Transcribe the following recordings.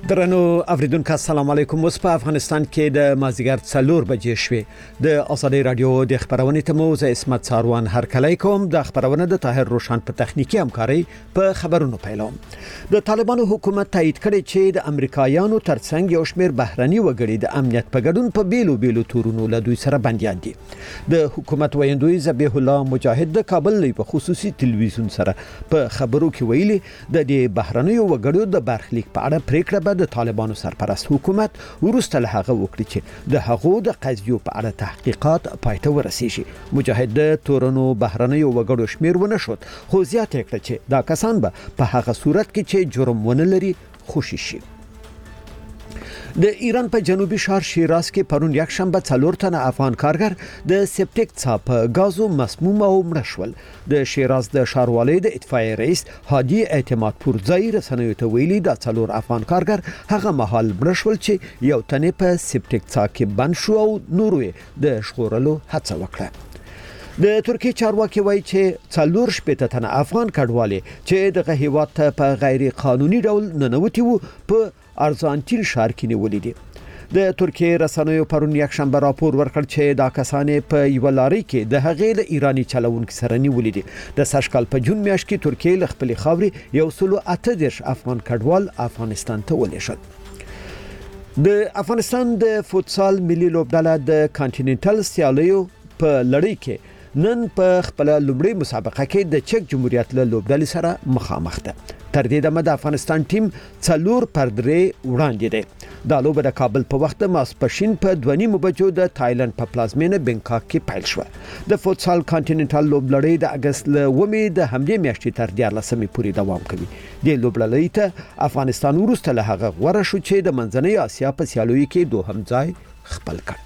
درنو اوریدونکو السلام علیکم. اوس په افغانستان کې د مازیګر 4 بجې شوې د ازادي رادیو د خبرونې ته موزه اسمت ساروان هرکلی کوم. د خبرونه د طاهر روشن په تخنیکی همکاري په خبرونو پیلوم. د طالبانو حکومت تایید کړي چې د امریکایانو ترڅنګ یو شمېر بهرني وګړي د امنیت په ګډون په بیلو تورونو له دوی سره بنديان دي. د حکومت ویندوی ذبیح الله مجاهد د کابل په خصوصي تلویزیون سره په خبرو کې ویلي د دې بهرني وګړو د برخلیک په اړه پریکړه د طالبانو سرپرست حکومت ورسته له هغه وکړي چې د هغو د قضیو په اړه تحقیقات پایته ورسیږي. مجاهد د تورنو بهرنۍ وګړو شمیر ونه شو، خو زیاته کړه چې دا کسان به په هغه صورت کې چې جرم ونه لري خوشي شي. د ایران په جنوبي شهر شیراز کې پرون یک شنبه 4 تنه افغان کارګر د سپټیک څاپ غازو مسموم او مړ شول. د شیراز د ښاروالۍ د اطفائیې رئیس هادي اعتماد پورزای رسنیو ته ویلي د 4 افغان کارګر هغه مهال مړ شول چې یو تنه په سپټیک څاپ کې بند شو او نور د شخورلو هڅه وکړه. د ترکیه چارواکي وایي چې 4 تنه افغان کډوالې چې د هیواد ته په غیر قانوني ډول ننوتي وو په ارزانتین ښار کې نیولې دي. د ترکیه رسنیو پرون یک شنبه راپور ورکړ چې دا کسان په یو لاري کې د هغې له ایرانی چلوونکو سره نیولې دي. د سشکال په جون میاشت کې ترکیه له خپل خاورې 138 افغان کډوال افغانستان ته ولېږل. د افغانستان د فوتسال ملي لوبډله د کانټیننټل سیالیو په لړۍ کې نن په خپل لومړی مسابقه کې د چک جمهوریت له لوبډلې سره مخامخ ده. تر دې دمه د افغانستان ټیم 4-3 وړاندې دی. دا لوبه د کابل په وخت ماسپښین په 2:30 بجو د تایلند په پلازمینه بنکاک کې پیل شو. د فوتسال کانټیننټل لوبلړۍ د اگست ل 1 د همدې میاشتې تر 14 پورې دوام کوي. د لوبلړۍ ته افغانستان ورسته له هغه غوړه شو چې د منځنۍ اسیا په سیالیو کې دوهم ځای خپل کړ.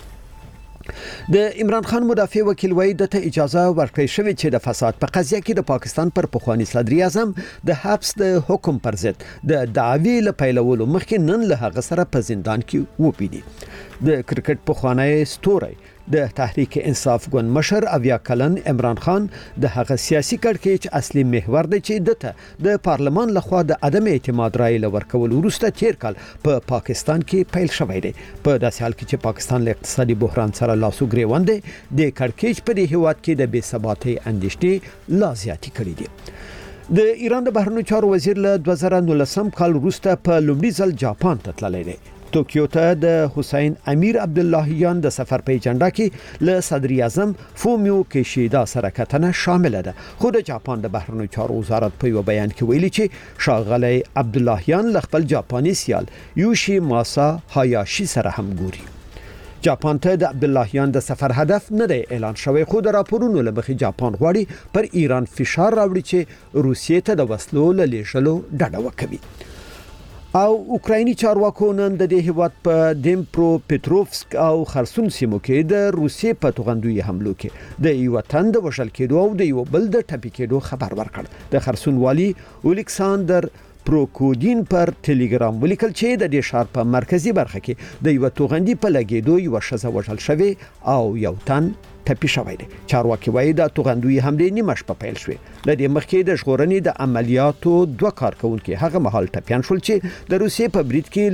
د عمران خان مدافع وکیل وایي د ته اجازه ورکړې شوې چې د فساد په قضیه کې د پاکستان پر پخوانی صدر اعظم د حبس د حکم پر ضد د دعوی له پیلولو مخکې نن له هغه سره په زندان کې وپیدي. د کرکټ پخوانی ستوری د تحریک انصاف ګوند مشر اویا کلن عمران خان د هغه سیاسي کړکېچ اصلي محور دی چې دته د پارلمان لخوا د عدم اعتماد رائے لورکول وروسته تیر کال په پاکستان کې پیل شوی دی. په داسې حال کې چې پاکستان له اقتصادي بحران سره لاسو ګریوان دی، د کړکېچ په دې هیواد کې د بې ثباتۍ اندېښنې لا زیاتې کړې دي. د ایران د بهرنیو چارو وزیر له 2019 کال وروسته په لومړي ځل جاپان ته تللی دی. توکیو ته د حسین امیر عبداللهیان د سفر په اجنډا کې له صدر اعظم فومیو کیشیدا سره کتنه شامل ده. خو د جاپان د بهرنیو چارو وزارت په یو بیان کې ویلي چې ښاغلی عبداللهیان له خپل جاپاني سیال یوشي ماسا هایاشي سره هم ګوري. جاپان ته د عبداللهیان د سفر هدف نه دی اعلان شوی، خو د راپورونو له مخې جاپان غواړي پر ایران فشار راوړي چې روسیې ته د وسلو له لیږلو ډډه وکړي. او اوکرایني چارواکو نن د دې هیواد په دیمپرو پټروفسک او خرسون سیمو کې د روسیې په توغندوی حملو کې د یو تن د وژل کېدو او د یو بل د ټپي کېدو خبر ورکړ. د خرسون والی الیکساندر پروکودین پر ټلګرام ولیکل چې د دې ښار په مرکزی برخه کې د یو توغندي په لګېدو یو ښځه وژل شوې او یو تن ټپي شوی دی. چارواکي وایي د توغندوی حملې نیمه شپه پیل شوې. له دې مخکې د ژغورنې د عملیاتو 2 کارکونکي هغه مهال ټپیان شول چې د روسیې په برید کې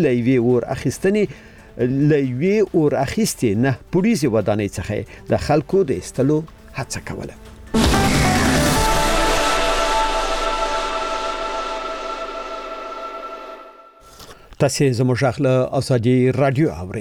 لوی اور اخیستې نه پولیسي ودانۍ څخه د خلکو د استلو هڅه کوله. تاسو زموږ غږ له ازادي رادیو اورئ.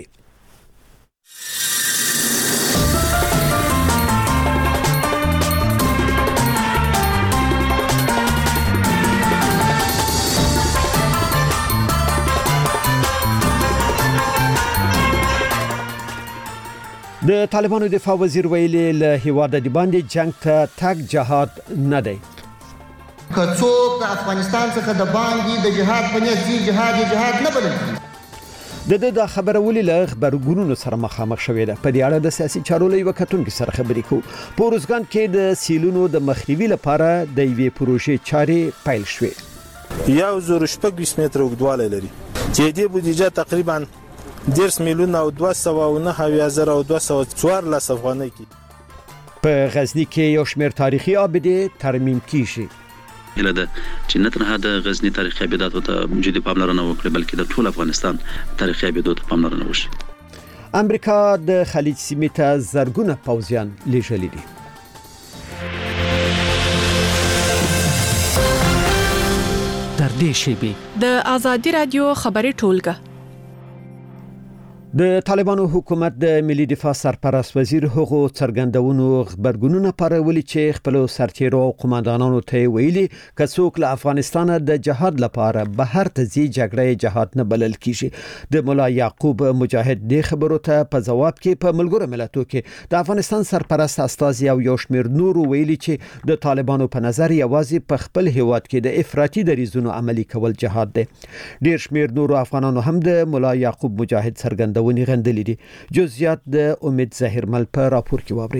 د طالبانو دفاع وزیر ویلي له هیواد د باندې جنگ ته تک جهاد نه دی. که څوک د افغانستان څخه د باندې د جهاد په نیت جهاد نه بلل کیږي. د خبره ولې له خبرګونونو سره مخامخ شوې ده. په دې اړه د سیاسي چارو له وکټونکو سره خبرې کوو. په روزګان کې د سیلونو د مخنیوي لپاره د یوې پروژې چارې پیل شوې. 1.6 متره اوږدوالی لري چې دې بودیجه تقریبا 10 میلیون او 209,214 افغانۍ کې. په غزنی کې یو شمېر تاریخي ابدې ترمیم کیږي. اله ده چې نه تنها د غزنی تاریخي ابدات ته جدي پاملرنه وکړي بلکې د ټول افغانستان تاریخي ابدات ته پاملرنه وشي. امریکا د خلیج سیمې ته زرګونه پوځیان لیږلي دي. در دې شیبې د آزادي رادیو خبري ټولګه. د طالبانو حکومت د ملي دفاع سرپرست وزیر هغو څرګندونو خبرګونونه پرولي چې خپل سرتیرو او قوماندانانو ته ویلي که څوک له افغانستان د جهاد لپاره بهر ته ځي جګړه جهاد نه بلل کیږي. د مولا یعقوب مجاهد د خبرو ته په جواب کې په ملګرو ملتونو کې د افغانستان سرپرست استاذ یو شمیر نور ویلي چې د طالبانو په نظر یوازې په خپل هیواد کې د افراطي دریزونو عملی کول جهاد دی. ډیر شمیر نور افغانانو هم د مولا یعقوب مجاهد څرګندونې غندلې دي. جزئیات د امید ظاهرمل په راپور کې واوري.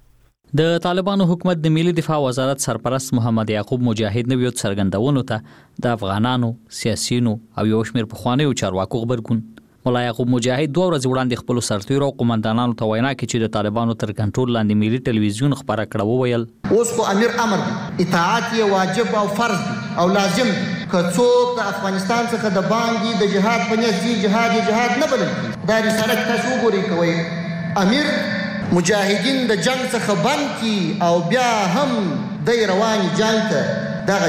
د طالبانو حکومت د ملي دفاع وزارت سرپرست محمد یعقوب مجاهد نویو څرګندونو ته د افغانانو سیاسيونو او یو شمیر پخوانیو چارواکو خبرګون. مولا یعقوب مجاهد 2 ورځې وړاندې خپل سرتیرو او قوماندانانو ته وینا کوي چې د طالبانو تر کنټرول لاندې ملي ټلویزیون خبره کړه وویل اوس خو امیر امر دی، اطاعت یې واجب او فرض دی او لازم دی. که څوک د افغانستان څخه د باندې د جهاد په نیت ځي جهاد نه بلل کیږي. دا رسالت تاسو وګورئ کوي امیر مجاهدین د جنگ څخه بند کی او بیا هم د رواني جنگ ته دغه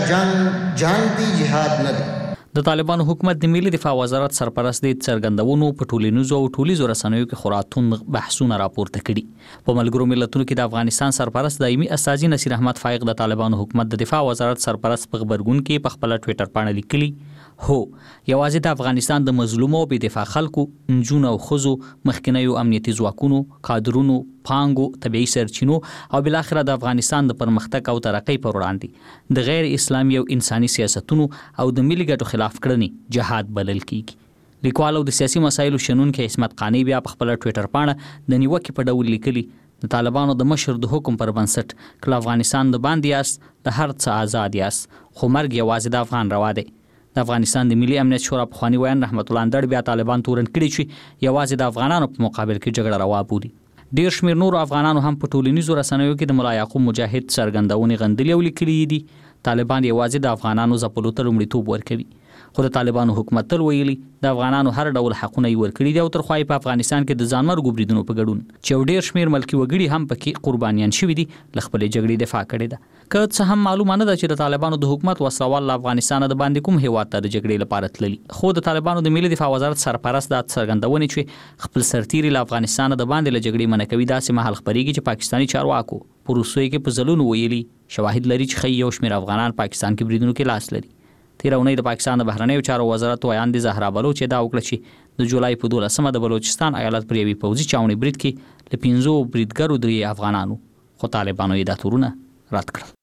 جنگ دی جهاد نه دی. د طالبانو حکومت د ملي دفاع وزارت سرپرست د څرګندونو په ټولنیزو او ټولیزو رسنیو کې خوراتون بحثونه راپورته کړي. په ملګرو ملتونو کې د افغانستان سرپرست دایمي استاذ نصیر احمد فائق د طالبانو حکومت د دفاع وزارت سرپرست په خبرګون کې په خپل ټوئیټر باندې لیکلي هو یوازې د افغانستان د مظلومو او بې دفاع خلکو نجونو او خزو مخکنیو امنیتي ځواکونو کادرونو پانګو طبيعي سرچینو او بل اخر د افغانستان د پرمختګ او ترقۍ پر وړاندې د غیر اسلامي او انساني سیاستونو او د ملي ګټو خلاف کړنې جهاد بلل کیږي. لیکوالو د سیاسي مسایلو شنونکو عصمت قانی بیا په خپل ټوئیټر باندې د نیوکې په ډول لیکلي د طالبانو د مشر د حکم پر بنسټ کله افغانستان د باندې یاست د هر څه آزاد یاست خو مرګ یوازې د افغان روا دی. د افغانستان د ملي امنیت شورا په خواني ویان رحمت الله اندړ بیا طالبان تورن کړي چې یوازې د افغانانو په مقابل کې جګړه روا بولي. ډیر شمیر نور افغانانو هم په ټولنیزو رسنیو کې د مولا یعقوب مجاهد څرګندونې غندلې او لیکلي دي طالبان یوازې د افغانانو ځپلو ته لومړیتوب ورکوي. خو د طالبانو حکومت تل ویلي د افغانانو هر ډول حقونه یې ورکړي دي او تر خوای په افغانستان کې د ځانمرګو بریدونو په ګډون چې ډیر شمیر ملکی وګړي هم پکې قربانیان شوي دي لخپل جګړې دفاع کړې ده. که څه هم معلومه نه ده چې د طالبانو د حکومت وسوال افغانستان د باندې کوم هیواد ته د جګړې لپاره تللی، خو د طالبانو د ملي دفاع وزارت سرپرست د څرګندونې چې خپل سرتیري له افغانستان د باندې له جګړې منع کوي داسې مهال خبرېږي چې پاکستاني چارواکو په روسیې کې په ځلونو ویلي شواهد لري چې خي یو شمیر افغانان پاکستان کې بریدونو کې لاس لري. تیر اونۍ د پاکستان د بهرنیو چارو وزارت ویان دي زهرا بلوچ دا وکړه چې د جولای په 12مه د بلوچستان ایالت پر یوې پوځي چاونې برید کې ل 15 بریدګرو 3 افغانانو خو طالبانو یې دا تورونه رد کړل.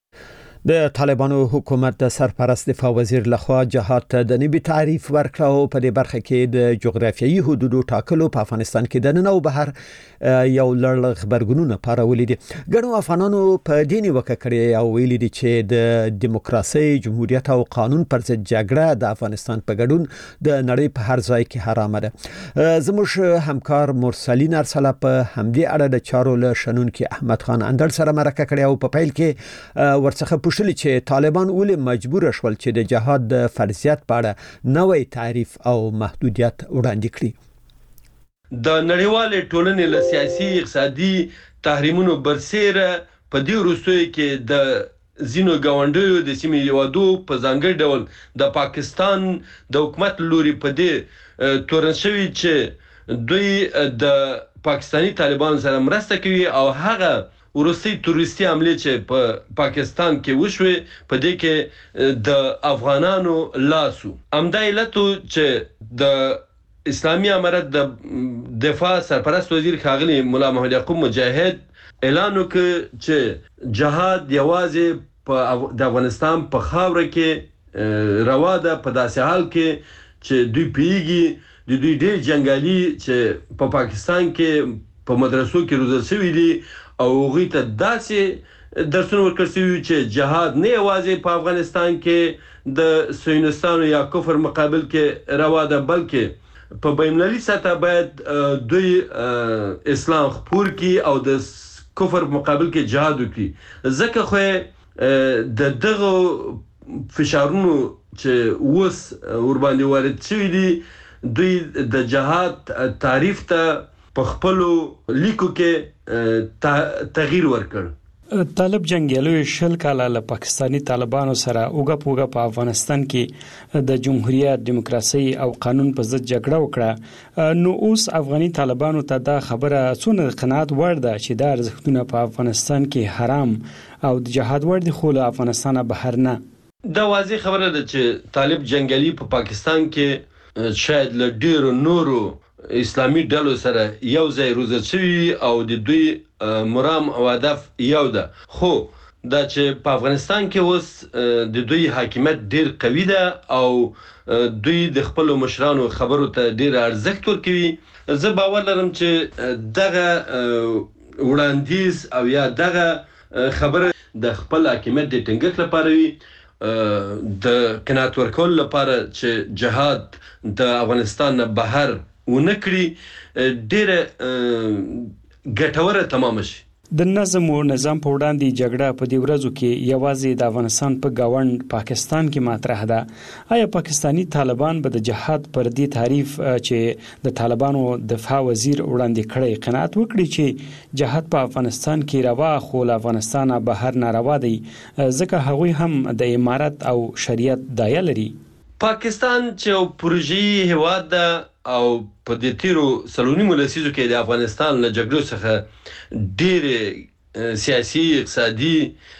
د طالبانو حکومت د سرپرست دفاع وزیر لخوا جهاد ته د نوي تعریف ورکړ او په دې برخه کې د جغرافیایي حدودو ټاکلو په افغانستان کې د نن او بهر یو لړ خبرګونونه پارولې دي. ګڼو افغانانو په دې نیوکه کړې او ویلي دي چې د دیموکراسي جمهوریت او قانون پر ضد جګړه د افغانستان په ګډون د نړۍ په هر ځای کې حرامه ده. زموږ همکار مرسلین ارسله په همدې اړه د چارو له شنونکو احمد خان اندړ سره مرکه کړې او په پیل کې ورڅخه پوښتنه چې طالبان ولې مجبور شول چې د جهاد د فرضیت په اړه نوې تعریف او محدودیت وړاندې کړي. د نړیوال ټولنې له سیاسي اقتصادي تحریمونو برسېره په دې وروستیو کې د ځینو ګاونډیو د سیمې هیوادو په ځانګړي ډول د پاکستان د حکومت لوري په دې تورن شوي چې دوی د پاکستانی طالبانو سره مرسته کوي او هغه ورستی تروریستي حملې چې په پاکستان کې وشوي په دې کې د افغانانو لاسو همدا علت چې د اسلامي امارت د دفاع سرپرست وزیر ښاغلي مولا محمد یعقوب مجاهد اعلان وکړ چې جهاد یوازې په د افغانستان په خاوره کې روا ده په داسې حال کې چې دوی پیږي د دوی ډېر جنګالي چې په پاکستان کې په مدرسو کې روزل شوي دي او هغوی ته داسې درسونه ورکړل شوي چې جهاد نه یوازې په افغانستان کې د صهیونیستانو یا کفر مقابل کې روا ده بلکې په بین‌المللي سطح باید دوی اسلام خپور کړي او د کفر مقابل کې جهاد وکړي. ځکه خو د دغه فشارونو چې اوس ور باندې وارد شوي دي دوی د جهاد تعریف ته په خپلو لیکو کې تغییر ورکړ. طالب جنگیالو شل کاله له پاکستانی طالبانو سره اوګه په افغانستان کې د جمهوریت دیموکراسي او قانون په ضد جګړه وکړه. نو اوس افغاني طالبانو ته دا خبره څونه قناعت وړ ده چې دا ارزښتونه په افغانستان کې حرام او د جهاد وړ دي خو له افغانستان بهر نه. دا واضح خبره ده چې طالب جنگیالي په پاکستان کې شاید له ډیرو نورو اسلامي ډلو سره یو ځای روزل شوی او د دوی مرام او هدف یو ده، خو دا چې په افغانستان کې اوس د دوی حاکمیت ډیر قوي ده او دوی د خپل مشرانو خبرو ته ډیر ارزښت ورکوي. زه باور لرم چې دغه وړاندیز او یا دغه خبره د خپل حاکمیت د ټینګښت لپاره وي، د قناعت ورکول لپاره چې جهاد د افغانستان نه بهر ونکړي ډیره ګټوره تمام شي. د نظم او نظام په وړاندې جګړه په دې ورځو کې یوازې د افغانستان په گاوند پاکستان کې مطرح ده. آیا پاکستانی طالبان به د جهاد پر دې تعریف چې د طالبانو دفاع وزیر وړاندې کړی قناعت وکړي چې جهاد په افغانستان کې روا خو له افغانستان بهر ناروا دی ځکه هغوی هم د امارت او شریعت دایه لري؟ پاکستان چې پروژې هیواد ده او په دې تیرو سلونیمو لسیزو کې د افغانستان له جګړو څخه ډېرې سیاسي اقتصادي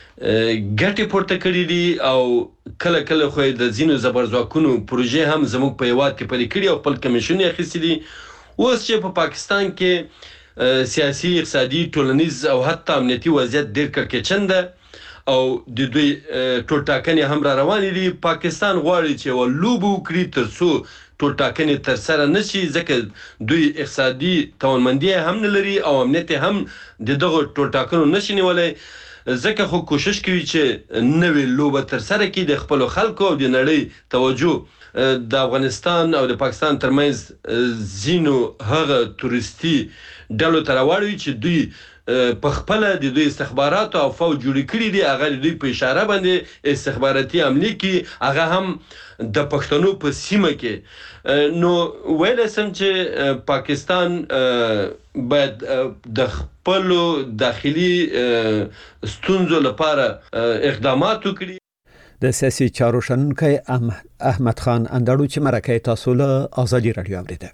ګټې پورته کړې دي او کله کله خو د ځینو زبرځواکونو پروژې هم زموږ په هیواد کې پلي کړي او خپل کمیشن یې اخیستي دي. اوس چې په پاکستان کې سیاسي اقتصادي ټولنیز او حتی امنیتي وضعیت ډېر کړکېچن ده او د دوی ټول ټاکنې هم را روانې دي. پاکستان غواړي چې یوه لوبه وکړي تر څو ټول ټاکنې ترسره نشي ځکه دوی اقتصادي توانمندي هم نه لري او امنیت هم د دغه ټول ټاکنو نشي نیولی ځکه خو کوشش کوي چې نوې لوبه ترسره کړي د خپلو خلکو او د نړۍ توجه د افغانستان او د پاکستان ترمنځ ځینو هغه تورستي ډلو ته راوړي چې دوی په خپل د دوی استخبارات او فوج جوړ کړي دي هغه دوی په اشاره باندې استخباراتي عملي کې هغه هم د پښتنو په سیمه کې. نو ویل سم چې پاکستان باید د خپل داخلي ستونزو لپاره اقدامات وکړي. د سیاسي چارو شنونکی احمد خان اندړو چې مرکه تاسو له ازادي رادیو اوریده.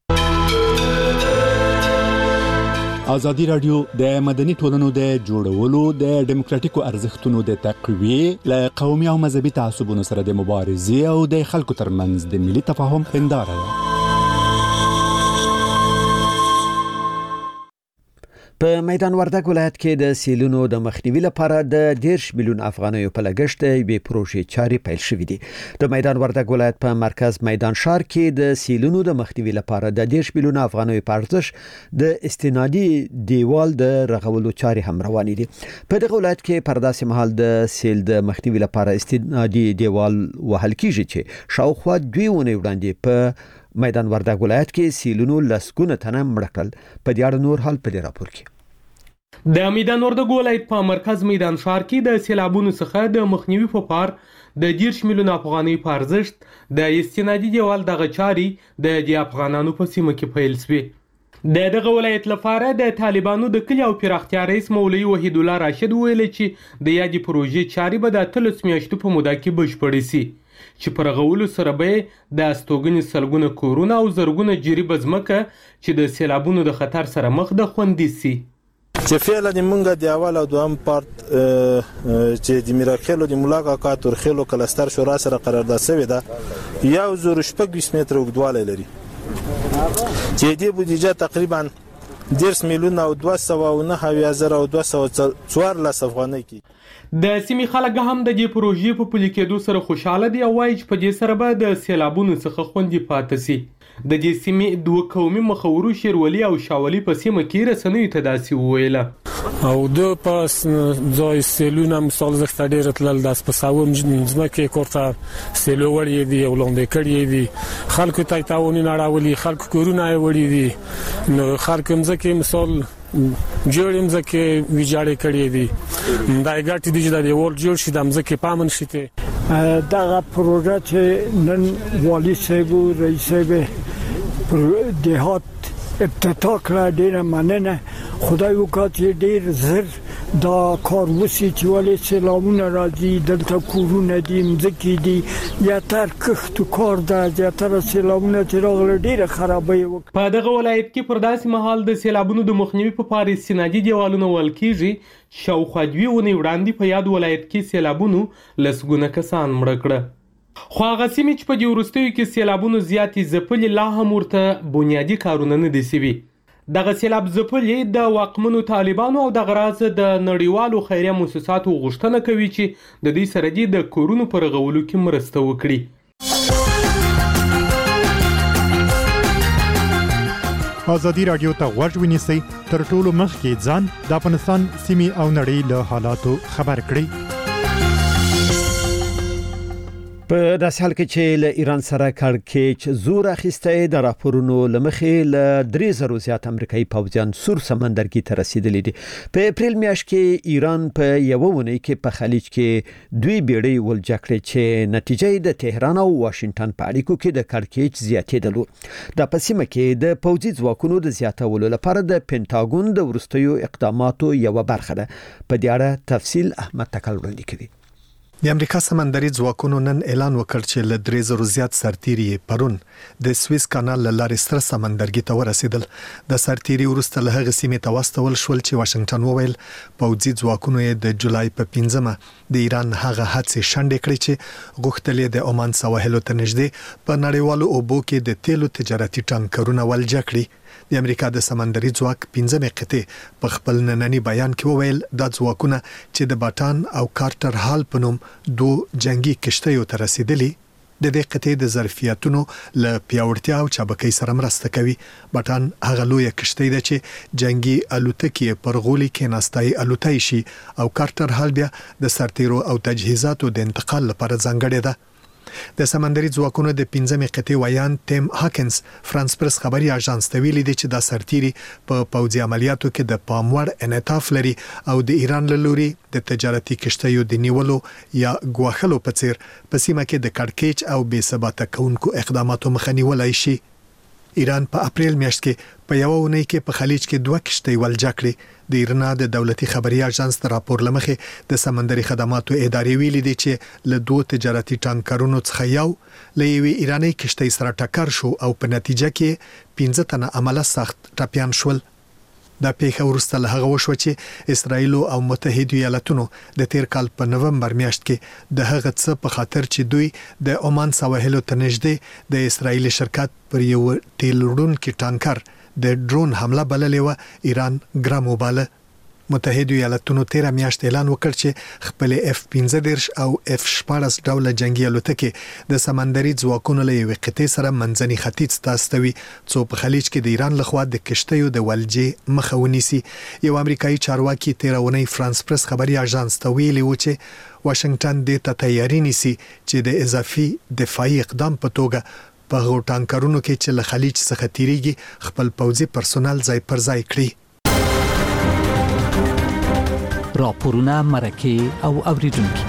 ازادي رادیو د مدني ټولنو د جوړولو د ډیموکراتیکو ارزښتونو د تقویه له قومي او مذهبي تعصبونو سره د مبارزې او د خلکو ترمنځ د ملي تفاهم هنداره ده. په میدان وردګ ولایت کې د سیلونو د مخنیوي لپاره د 10 میلیون افغانیو په لګښت یوې پروژې چاري پیل شوې دي. د میدان وردګ ولایت په مرکز میدان ښار کې د سیلونو د مخنیوي لپاره د 10 میلیون افغانیو په ارزښت د استنادي دیوال د رغولو چاري هم روانې دي. په دغه ولایت کې پر داسې مهال د سیل د مخنیوي لپاره استنادي دیوال وهل کیږي چې شاوخوا 2 ونې وړاندې په میدان وردګ ولایت کې سیلونو لسګونه تنه مړ کړل. په دې اړه نور حال په دې راپور کې. د میدان وردګ ولایت په مرکز میدان ښار کې د سیلابونو څخه د مخنیوي په پار د 10 میلیون افغانۍ په ارزښت د استنادي دیوال دغه چاري د افغانانو په سیمه کې پیل شوې. دغه ولایت لپاره د طالبانو د کلی او پراختیا رئیس مولوي وحید الله راشد ویل چې د یادې پروژې چاري به د 13 میاشتو په موده کې بشپړې شي چې پر غولو سره به د استوګنې سلګونه کورونه او زرګونه جریبه ځمکه چې د سیلابونو د خطر سره مخ ده خوندي شي. چې فعلا د مونږ د اول او دوم پارت چې د میراخیلو د ملاقات ترخیلو کلستر شورا سره قرارداد شوی ده 1.6 متر اوږدوالی لري چې د بودیجه تقریبا 10 میلیون او 209,214 افغانۍ کی. د سیمې خلک هم د دې پروژې په پلي کېدو سره خوشاله دي او وایي چې په دې سره به د سیلابونو څخه خوندي پاتې شي. د دې سیمې دوه قومي مخورو شیرولي او شاولي په سیمه کې رسنیو ته داسې وویله او د پاس ځای سیلونه مثال زخته ډیر تلل داس په ساوم ځمکه کوړه سیلو وړي دي او لاندې کړي دي خلکو ته تاونی نړاولي خلکو کورونه وړي دي نو خلکو مزکه مثال جوړم زکه ویجاړې کړي دي دا ګټ دي چې د ول جوړ شي د مزکه پامن شته دغه پروژه چې نن والی صاحب او رئیس صاحب پر دهات افتتاح کړه ډیره مننه. خدای وکړي چې ډیر زر دا کار وسی چې ولې سلامونه راځي دلته کورونه دي مځکې دي یا تر کښت کار ده یا تر سلامونه چې راغله ډیره خرابې وکړه. په دغه ولایت کې پر داسې مهال د سیلابونو د مخنیوي په پاره استنادي دیوالونه ول کیږي. شاوخوا 2 ونې وړاندې په یاد ولایت کې سیلابونو لسګونه کسان مړه کړه. خو هغه سیمې چې په دې وروستیو کې سیلابونو زیاتې ځپلې لا هم ورته بنیادي کارونه نه دي سوي. دغه سیلاب ځپلې د واکمنو طالبانو او دغه راز د نړیوالو خیریه مؤسساتو غوښتنه کوي چې د دې سره دې د کورونو پر رغولو کې مرسته وکړي. ازادي رادیو ته غوږ ونیسئ تر ټولو مخکې ځان د افغانستان سیمې او نړۍ له حالاتو خبر کړئ. په داسې حال کې چې له ایران سره کړکېچ زور اخیسته د راپورونو لمخې له 3000 زیات امریکایي پوځیان سور سمندر کې ته رسیدلي دي. په اپریل میاشت کې ایران په یو ونې کې په خلیج کې دوی بیړۍ ولجه کړې چې نتیجه د تهران او واشنگټن په اړیکو کې د کړکېچ زیاتېدلو. د پسیمه کې د پوځي ځواکونو د زیاتولو لپاره د پینټاګون د ورستیو اقداماتو یو برخه ده. په دې اړه تفصیل احمد تکل وړاندې کوي. د امریکا سمندري ځواکونو نن اعلان وکړ چې له 3000 زیات سرتیري پرون د سویس کانال لارې ستر سمندرګي ته ورسېدل. د سرتیري ورسته له هغه سیمې ته واستول شول چې واشنگټن وویل پوځي ځواکونو یې د جولای په 15مه د ایران هغه هڅې شنډې کړې چې غوښتل د عمان سواحل ته نږدې په نړیوالو اوبو کې د تیلو تجارتي ټانکرونه ولجه کړي. د امریکا د سمندري ځواک 15مې قطعه په خپل نننی بیان کې وویل د ځواکونه چې د باټان او کارټر هال په نوم 2 جنگي کشتیو ته رسیدلي د دې قطعه د ظرفیتونو له پیاوړتیا او چابکۍ سره مرسته کوي. باټان هغه لوی کشتۍ ده چې جنگي الوتکې پر غولي کې ناستای الوتای شي او کارټر هال بیا د سرتیرو او تجهیزاتو د انتقال لپاره ځانګړې ده. د سمندري ځواکونو د 15مې قطعه ویان ټیم هاکنز فرانس پرس خبري اژانس ته ویلي دي چې د سرتیري په پوځي عملیاتو کې د پاموړ انعطاف لري او د ایران له لوري د تجارتي کشتیو د نیولو یا ګواښلو په څیر په سیمه کې د کړکېچ او بې ثباته کونکو اقداماتو مخه نیولای شي. ایران په اپریل میاشت کې په یو ونې کې په خلیج کې 2 کشتۍ ولجه کړې. د ایرنا د دولتي خبري اژانس تر راپور لمخې د سمندري خدماتو ادارې ویلي دي چې له 2 تجارتي ټانکرونو څخه یو له یوې ایراني کشتۍ سره ټکر شو او په نتیجه کې 15 تنه عمله سخت ټپيان شول. دا پیښه وروسته له هغه وشو چې اسرایل او متحده ایالاتونو د تیر کال په نومبر میاشت کې د هغه څه په خاطر چې دوی د عمان سواحل ته نږدې د اسرایل شرکت پر یو تیل وړونکي ټانکر د ډرون حمله بللې و ایران ګرام وباله. متحده ایالاتونو 13 میاشت اعلان وکړ چې خپل F-15 او F-14 ډول جنگي الوتکې د سمندري ځواکونو له یوې قطعې سره منځني ختیځ ته استوي څو په خلیج کې د ایران لخوا د کشتیو د ولجې مخه ونیسي. یو امریکایي چارواکي 13 اونۍ فرانس پرس خبري اژانس ته ویلي و چې واشنگټن د ته تیاری نیسي چې د اضافي دفاعي اقدام په توګه په غو ټانکرونو کې چې له خلیج څخه تیریږي خپل پوځي پرسونل ځای پر ځای کړي. راپورونه مرکه او اوریدونکو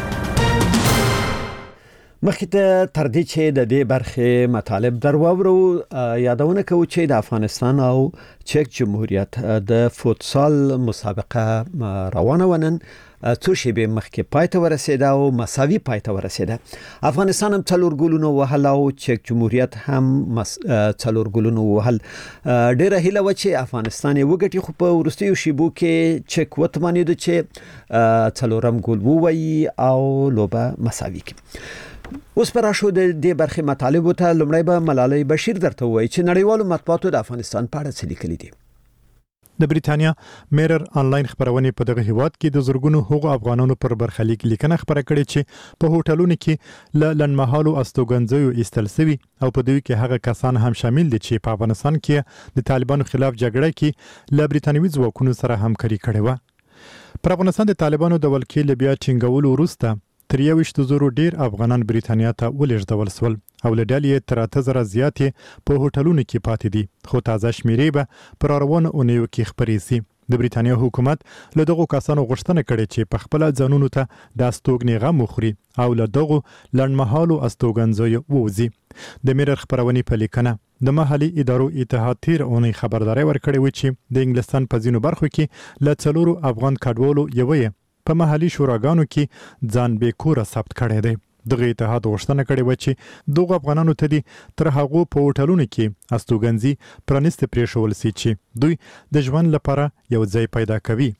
مخکې تر دې چې د دې برخې مطالب درواورو یادونه کوي چې د افغانستان او چک جمهوریت د فوتسال مسابقه روانه ونن څو شیبې مخکې پایته ورسېده او مساوي پایته ورسېده. افغانستان هم 4 ګولونه وهل او چک جمهوریت هم 4 ګولونه وهل. ډېره هیله و چې افغانستان یې وګټي خو په وروستیو شیبو کې چک وتمنید چې 4 ګول ووي او لوبه مساوي کړي. اوس پر شو د دې برخې مطالب ته لمړی به ملالۍ بشیر درته وایي چې نړیوالو مطبوعاتو د افغانستان په اړه څه لیکلي دي. د بریتانیا میرر انلاین خبرونه په دغه هیواد کې د زورګونو حقوق افغانانو پر برخلیک لیکنه خبره کړې چې په هوټلونو کې لنمحالو استوګنځیو ایستل شوی او په دوی کې هغه کسان هم شامل دي چې په افغانستان کې د طالبانو خلاف جګړه کې له بریتانوي ځواکونو سره همکاري کړې و. پر افغانستان د طالبانو د ولکې لبیا ټینګولو وروسته تر 23,000 ډیر افغانان بریتانیا ته ولېږدول شول او له ډلې تر 8,000 زیاتې په هوټلونو کې پاتې دي خو تازه شمیرې به پر روانو اونیو کې خبرې شي. د بریټانیا حکومت له دغو کسانو غوښتنه کړې چې په خپل ځانونو ته د استوګنې غم وخوري او له دغو لنډمهالو استوګنځیو ووځي. د میرر خبرونې په لیکنه د محلي ادارو اتحاد تیر اونۍ خبرداري ورکړې و چې د انګلستان په ځینو برخو کې له 4 افغان کډوالو یوې په محلي شوراګانو کې ځان بیکوره ثبت کړی دی. دغه اتحاد غوښتنه کړې و چې دغه افغانانو ته دي تر هغه په هوټلونو کې استوګنځي پرانست پریښول سي چې دوی د ژوند لپاره یو ځای پیدا کوي.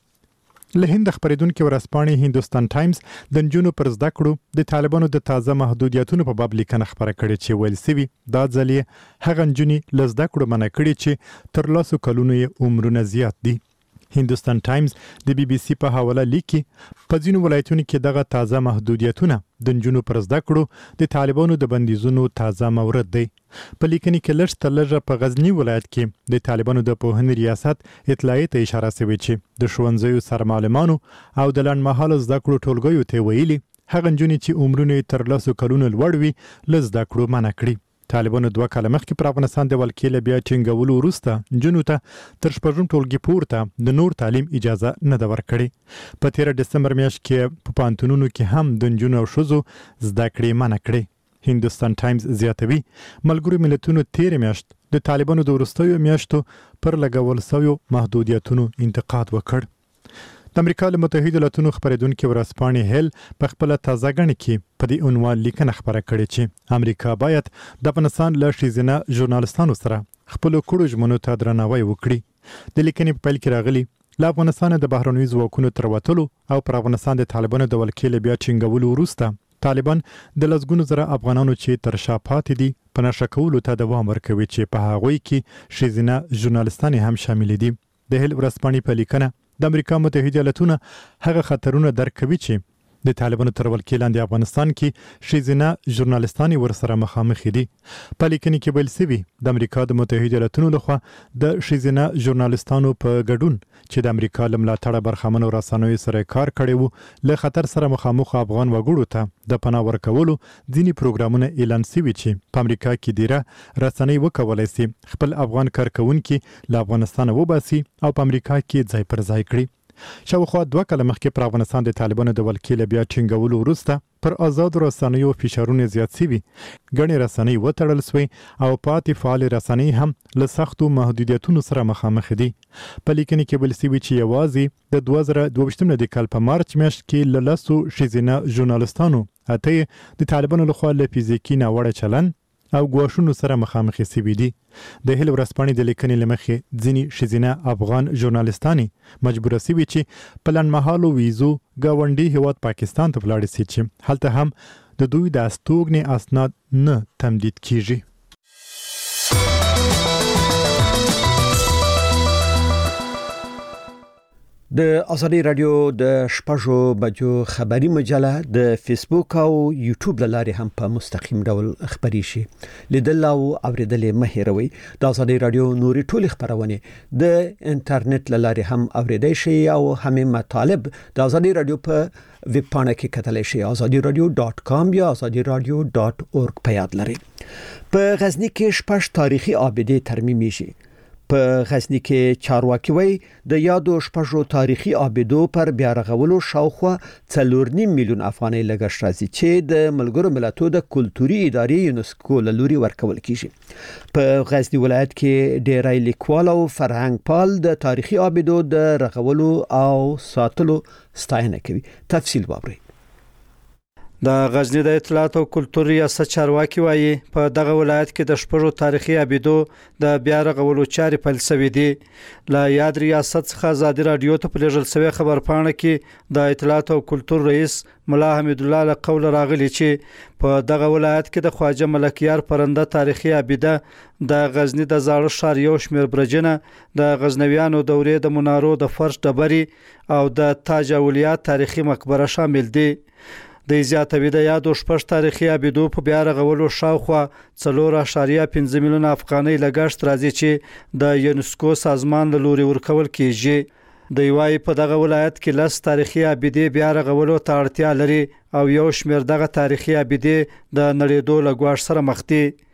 له هند خبرېدونکو ورځپاڼې هندوستان ټایمز د نجونو پر زده کړو د طالبانو د تازه محدودیتونو په باب لیکنه خبره کړې چې ویل سوي دا ځلې هغه نجونې له زده کړو منع کړي چې تر 10 کلونو یې عمرونه زیات دي. هندوستان ټایمز د بي بي سي په حواله لیکي په ځینو ولایتونو کې دغه تازه محدودیتونه د نجونو پر زده کړو د طالبانو د بندیزونو تازه مورد دی. په لیکنې کې لږ تر لږه په غزنی ولایت کې د طالبانو د پوهنې ریاست اطلاعیه ته اشاره شوې چې د ښوونځیو سرمعلمانو او د لنډمهاله زده کړو ټولګیو ته ویلي هغه نجونې چې عمرونه تر 10 کلونو لوړ وي له زده کړو منع کړي. طالبانو 2 کال مخکې پر افغانستان د ولکې بیا ټینګولو وروسته نجونو ته تر 4 ټولګي پورته د نور تعلیم اجازه نه ده ورکړې. په 13 دسمبر میاشت کې په پانتونونو کې هم د نجونو او ښځو زده کړې منع کړې. هندوستان ټایمز زیاتوي ملګرو ملتونو 13 میاشت د طالبانو د وروستیو میاشتو پر لګول شویو محدودیتونو انتقاد وکړ. د امریکا له متحده ایالاتونو خبرېدونکو ورځپاڼې هیل په خپل تازه غږ کې په دې عنوان لیکنه خبره کړې چې امریکا باید د افغانستان له شیزنه ژورنالستانو سره خپل کړو ژمنو ته درناوی وکړي. د لیکنې په پیل کې راغلي له افغانستان د بهرنیو ځواکونو تر وتلو او پر افغانستان د طالبانو د ولکې بیا ټینګولو وروسته طالبان د لسګونو زره افغانانو چې تر شا پاتې دي په نشه کولو ته دوام ورکوي چې په هغوی کې شیزنه ژورنالستان هم شامل دي. د هیل ورځپاڼې په لیکنه د امریکا متحده ایالاتونه هغه خطرونه درک کوي چې د طالبانو تر ولکې لاندې افغانستان کې شیزنه ژورنالستان ورسره مخامخ دي. په لیکنې کې ویل شوي د امریکا د متحده ایالاتونو لخوا د شیزنه ژورنالستانو په ګډون چې د امریکا له ملاتړه برخمنو رسنیو سره کار کړی وو له خطر سره مخامخ افغان وګړو ته د پناه ورکولو ځینې پروګرامونه اعلان شوي چې په امریکا کې ډیره رسنۍ وکولای شي خپل افغان کارکونکي له افغانستان وباسي او په امریکا کې ځای پر ځای کړي. شاوخوا 2 کال مخکې پر افغانستان د طالبانو د ولکې بیا ټینګولو وروسته پر آزاد رسنیو فشارونه زیات شوي. ګڼې رسنۍ وتړل شوې او پاتې فعال رسنۍ هم له سختو محدودیتونو سره مخامخ دي. په لیکنې کې ویل شوي چې یوازې د 2022 کال په مارچ میاشت کې له 10 شیزنه ژورنالستانو اته د طالبانو لخوا له فزیکي ناوړه چلن او ګواښونو سره مخامخ شوي دي. د هیل ورځپاڼې د لیکنې له مخې ځینې ښځینه افغان ژورنالستانې مجبوره شوي چې په لنډمهالو ویزو ګاونډي هیواد پاکستان ته ولاړ شي چې هلته هم د دوی د استوګنې اسناد نه تمدید کیږي. د ازادي رادیو د شپږو بجو خبري مجله د فیسبوک او یوټیوب لارې هم په مستقیم ډول خبري شي. لیدل او اوریدل مه هېروئ. د ازادي رادیو نوري ټول خبرونه د انټرنیټ لارې هم اوریدئ شي او هم مطالب د ازادي رادیو په ویب پاڼه کې کتلی شي azadiradio.com یا azadiradio.org په یاد لرئ. په غزنی کې 6 تاریخي آبادې ترمیمېږي. په غزنی کې چارواکي وای د یادو شپږو تاریخي آبادو پر بیا رغولو شاوخوا 4.5 میلیون افغانۍ لګښت راځي چې د ملګرو ملتونو د کلتوري ادارې یونسکو له لوري ورکول کیږي. په غزنی ولایت کې ډیری لیکوال او فرهنګ پال د تاریخي آبادو د رغولو او ساتلو ستاینه کوي. تفصیل واورئ. د غزنی د اطلاعات او کلتور ریاست چارواکي وایي په دغه ولایت کې د شپږو تاریخي آبادو د بیا رغولو چارې پیل شوې دي. له یاد ریاست څخه ازادي رادیو ته په لېږل شوی خبرپاڼه کې د اطلاعات او کلتور رئیس ملا حمید الله له قول راغلی چې په دغه ولایت کې د خواجه ملکیار پرنده تاریخي آباده د غزنی د زاړه ښار یو شمېر برجونه د غزنویانو دورې د منارو د فرش ډبرې او د تاج اولیاء تاریخي مقبره شامل دي. د زیاتوي د یادو شپږ تاریخي آبادو په بیا رغولو شاوخوا 4.5 میلیون افغانۍ لګښت راځي چې د یونسکو سازمان له لوري ورکول کیږي. د یوای په دغه ولایت کې 10 تاریخي آبادې بیا رغولو ته اړتیا لري او یو شمېر دغه تاریخي آبادې د نړیدو له ګواښ سره مخ دي.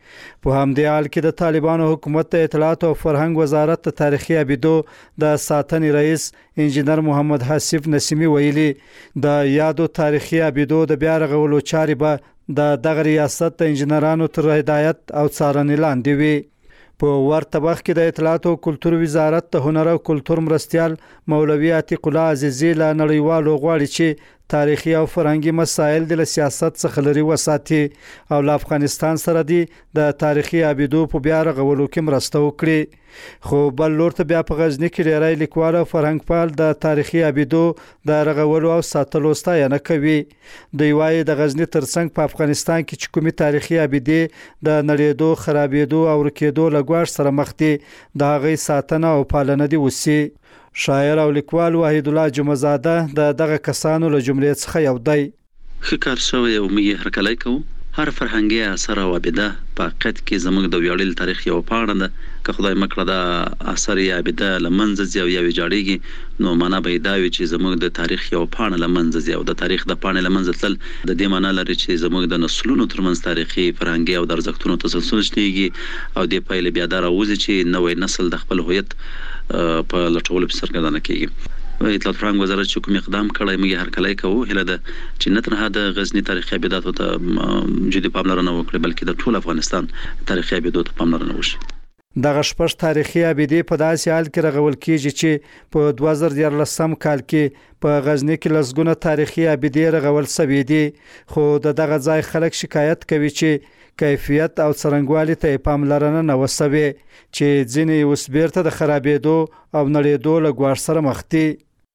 په همدې حال کې د طالبانو حکومت ته اطلاعات او فرهنګ وزارت د تاریخي ابیدو د ساتنې رئیس انجینر محمد حسیف نسیمی ویلي د یادو تاریخي ابیدو د بیا رغولو چارې به د دغه ریاست د انجینرانو تر هدایت او څارنې لاندې وي. په ورته وخت کې د اطلاعات او کلتور وزارت د هنر او کلتور مرستيال مولوي عتیق الله عزیزی له نړیوالو غواړي چې تاریخي او فرهنګي مسایل د سیاست څخه لري وساتي او له افغانستان سره د تاریخي ابیدو په بیا رغولو کې مرسته وکړي. خو بل لور ته بیا په غزنی کې ډیری لیکوال او فرهنګ پال د تاریخي ابیدو د رغولو او ساتلو ستاینه کوي. دوی وايي د غزنی ترڅنګ په افغانستان کې چې کومي تاریخي ابیدې د نړیدو خرابېدو او رکېدو لګوار سره مخ دي د هغې ساتنه او پالنه دي وسی. شاعر او لیکوال وحید الله جمعزاده د دغه کسانو له جملې څخه یو دی. خکار شوی او موږ هرکلای کوو هر فرهنګي اثر او عبادت په حقیقت کې زموږ د ویاړل تاریخ یو پاڼه ده. که خدای مکړه د اثر یا عبادت لمنځ ځي او یا ویجاړيږي نو معنا به دا وي چې زموږ د تاریخ یو پاڼه لمنځ ځي او د تاریخ د پاڼه لمنځ تل د دې معنا لري چې زموږ د نسلونو ترمنځ تاریخي فرهنګي او د ارزښتونو تسلسل شتيږي او د پایله بیا دراوځي چې نوې نسل د خپل هویت په لټولو په سرګردانه کیږي. اطلاعات فرهنګ وزارت چې کوم اقدام کړی موږ هرکلای کوو هله ده چې نه تنها د غزنی تاریخي ابیداتو ته جدي پاملرنه وکړي بلکې د ټول افغانستان تاریخي ابیداتو ته پاملرنه وشي. دغه شپږ تاریخي ابیدې په داسې حال کې رغول کیږي چې په 2014 کال کې په غزنی کې لسګونه تاریخي ابیدې رغول شوې دي. خو دغه ځای خلک شکایت کوي چې کیفیت او څرنګوالي ته پاملرنه نه وسوي چې ځینې اوس بیرته د خرابېدو او نړېدو لګوار سره مخ دي.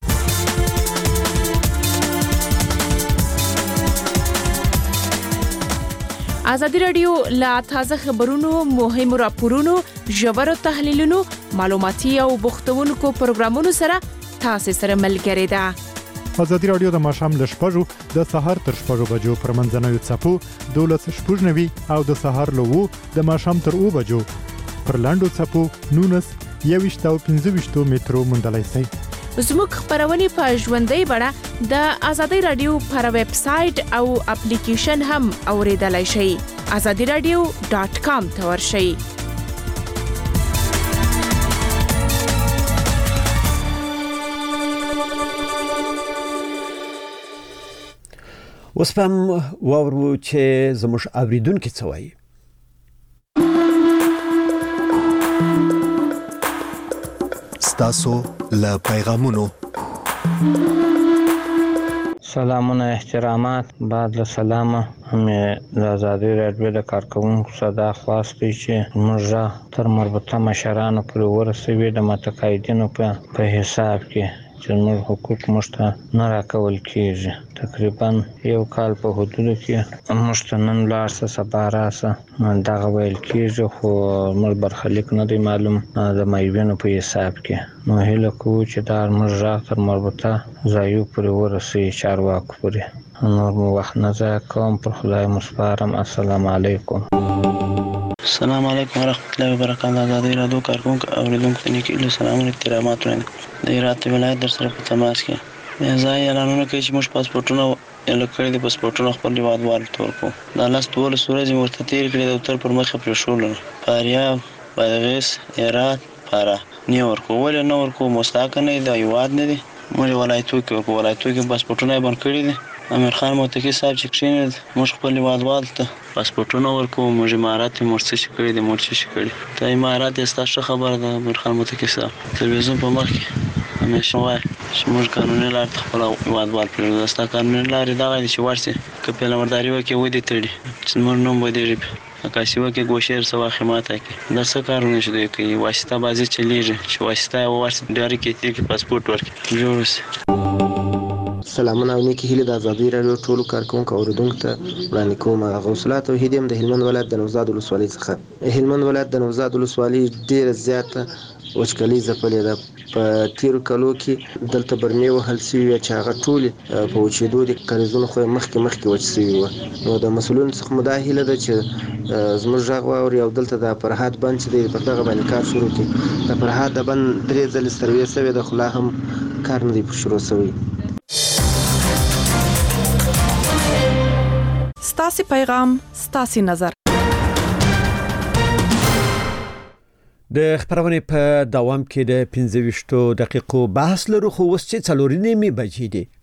ازادي رادیو لا تازه خبرونو مهمو راپورونو ژورو تحلیلونو معلوماتي او بوختونکو پروګرامونو سره تاسو سره ملګری ده. ازادي رادیو د ماښام ل 6:00 د سهار تر 6:00 بجو پر منځنوي څپو 12:90 او د سهار له 2 د ماښام تر 2 بجو پر لاندو څپو 19 او 15 مترو مندلای سي. زموږ خبرونه په ژوندۍ بڼه د ازادي رادیو پر ویب سټ او اپلیکیشن هم اوریدلای شئ. azadiradio.com ته ورشئ. اوس هم وورو چې زموږ اوریدونکو څه وایي. ستاسو له پیغامونو سلامونه احترامات بعد له سلامه هم د ازادي رادیو د کارکونکو صدا خواسته چې موږ تر مربوطه مشرانو پورې ورسوي د متقاعدینو په حساب کې چې موږ حقوق مشته نه راکول کیږي. تقریبا یو کال په حدودو کې مشته نن لارسه سبا راسه دغه ویل کیږي خو موږ برخلیک نه دی معلوم د مایوینو په حساب کې. نو هیله کوو چې دا موږ را تر مربوطه ځایو پورې ورسوي چارواکو پورې. نور مو وخت نه ضایع کوم پر خدای مسپارم. السلام علیکم. السلام علیکم ورحمۃ اللہ وبرکاتہ. ازادي رادیو کارکونکو اوریدونکو ته نیکی سلام او احترامات وړاندې د هرات ولایت در سره په تماس کې ځای اعلانونه کوي چې موږ پاسپورتونه لکړې د پاسپورتونو خپل هیوادوالو ته ورکوو. دا لاس 12 ورځې ورته تیر کړې د تر پر مخه پرېښول فاریاب بادغیس هرات فراه نه ورکوو. ولې نه ورکوو؟ مستحق نه دی، د هیواد نه دی. موږ ولایتو کې ولایتو کې پاسپورتونه یې بند کړي دي. امیر خان متقی صاحب چې کښینې موږ خپل هیوادوالو ته پاسپورتونه ورکوو. موږ امارات یې موږ څه شي کړي دي، موږ څه شي کړي. ته امارات یې ستاسو خبره ده. امیر خان متقی صاحب تلویزیون په مخ کې همیشه وایي چې موږ قانوني لار ته خپل هیوادوال پرېږدو. ستا قانوني لارې دغه دي چې ورسې که پیلمبرداري وکړي ودې تړي چې زموږ نوم ودېږي عکاسي وکړي ګوشیر څه واخلي ماته کړي. دا څه کارونه چې دوی کوي؟ واسطه بازي چلېږي چې واسطه یې وورسي ډېرې کېتې کې پاسپورټ ورکړي جوړ اوسي. سلامونه او نیکی هیله د ازادي رادیو ټولو کارکونکو اوریدونکو ته وړاندې کوم. غوث الله توحیدی هم د هلمند ولایت د نوزاد ولسوالۍ څخه. هلمند ولایت د نوزاد ولسوالۍ ډیره زیاته وچکالي ځپلې ده. په تیرو کالو کې دلته برمې وهل شوي چې هغه ټولې په وچېدو دي. کاریزونه خو مخکې وچ شوي وو. نو د مسؤلینو څخه مو دا هیله ده چې زموږ غږ واوري او دلته د فرهاد بند چې دی په دغه باندې کار شروع کړي. د فرهاد د بند 3 ځلې سروې شوې ده خو لا هم کار نه دی شروع شوی. ستاسو پیغام ستاسو نظر. د خبرونه په دوام کې د 15 دقیقو بحث لرو خو وسچې 4 نیمه بجې دي